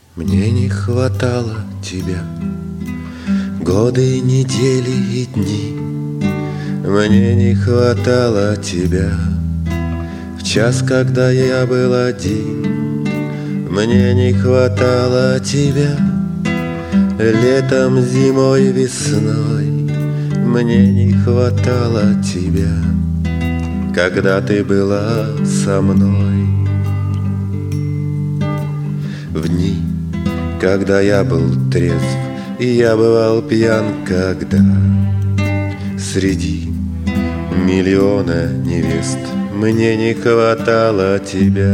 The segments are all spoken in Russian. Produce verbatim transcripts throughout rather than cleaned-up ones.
Мне не хватало тебя годы, недели и дни. Мне не хватало тебя в час, когда я был один. Мне не хватало тебя летом, зимой, весной. Мне не хватало тебя, когда ты была со мной. В дни, когда я был трезв, и я бывал пьян, когда среди миллиона невест мне не хватало тебя.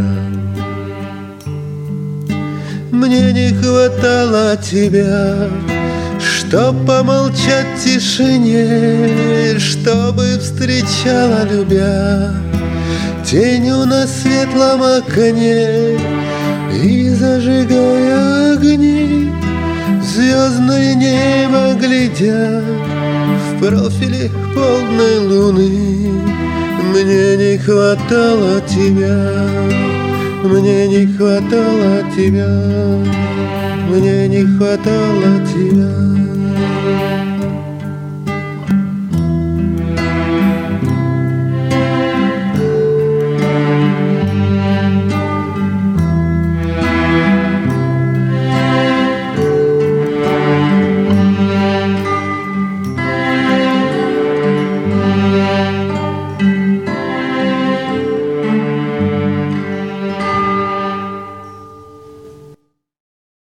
Мне не хватало тебя, чтоб помолчать в тишине, чтобы встречала, любя, тенью на светлом окне. И зажигая огни, звездное небо глядя, в профиле полной луны. Мне не хватало тебя, мне не хватало тебя, мне не хватало тебя.